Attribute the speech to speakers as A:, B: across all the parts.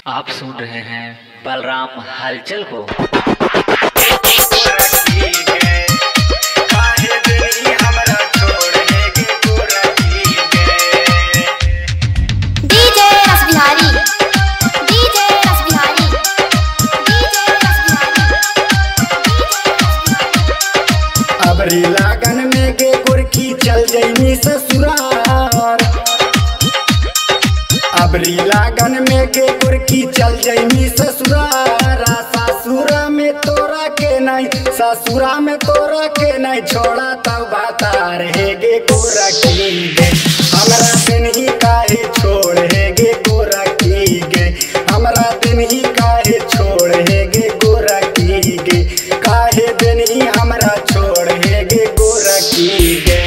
A: आप सुन रहे हैं बलराम हलचल को।
B: अबरी लागन में गे गुरकी चल जैनी ससुरार। अबरी लागन में गे गुरकी चल जैनी ससुरार। ससुरा में तोरा के नहीं, ससुरा में तोरा के नहीं छोड़ा तब बातार है गे गोरकी गे। हमरा दिन ही काहे छोड़ है गे गोरकी गे। हमरा दिन ही काहे छोड़ है गे गोरकी गे। काहे दिन ही हमरा छोड़ है गे गोरकी गे।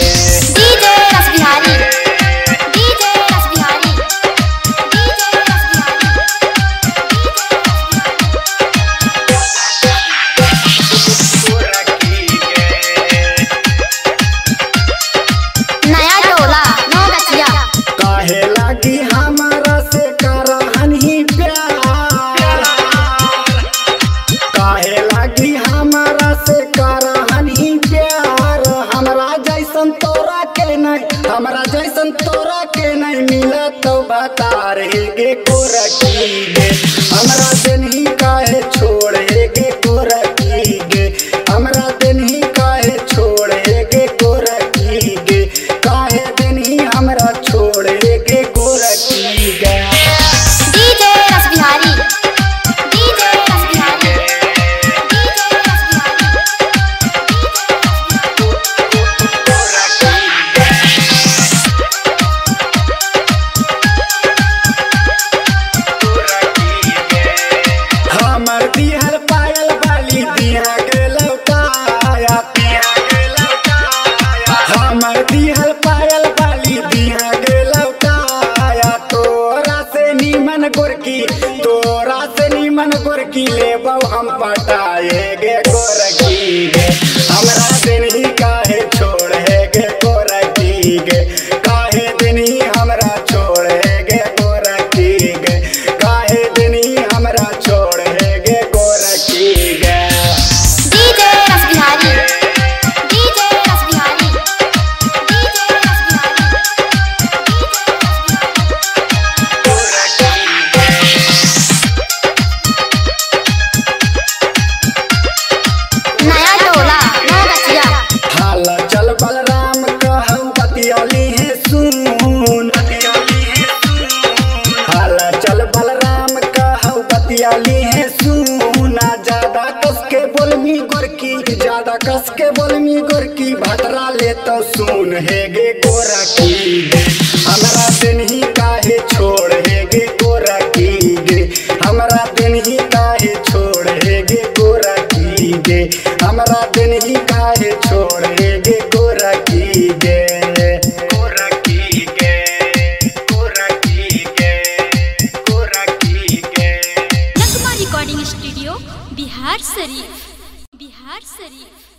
B: काहे लागी हमरा से करहन ही प्यार। काहे लागी हमरा से करहन ही प्यार। हमरा जैसन तोरा के नहीं, हमरा जैसन तोरा के नहीं मिला तो बतार है गे गोरकी गे। हमरा दिन ही काहे छोड़ है गे गोरकी गे। हमरा दिन ही काहे छोड़ है गे गोरकी गे। काहे दिन ही हमरा छोड़ है गे गोरकी गे। हमर दिहल पायल बाली दिहा के लौटाया। हमर दिहल पायल बाली दिहा के लौटाया। तोरा से नीमन गोरकी, तोरा से नीमन गोरकी लेबौ हम पटाए गे गोरकी गे। हमरा दिन ही काहे छोड़ है गे गोरकी गे। काहे दिन ही हमरा छोड़ है गे गोरकी गे। काहे दिन ही हमरा छोड़ है गे गोरकी गे। हाल चल बलराम कहू बतियाली है सुन। हाल चल बलराम कहू बतियाली है सुन। ज्यादा कस के बोलमी गोरकी, ज्यादा कस के बोलमी गोरकी भतरा ले तो सुन है गे गोरकी गे। हमरा दिन ही काहे छोड़ है गे गोरकी गे। हमरा दिन ही काहे छोड़ है गे गोरकी गे। हमरा दिन ही काहे छोड़ है गे गोरकी गे। गोरकी गे, गोरकी गे, गोरकी गे।
C: नगमा रिकॉर्डिंग स्टूडियो बिहार शरीफ।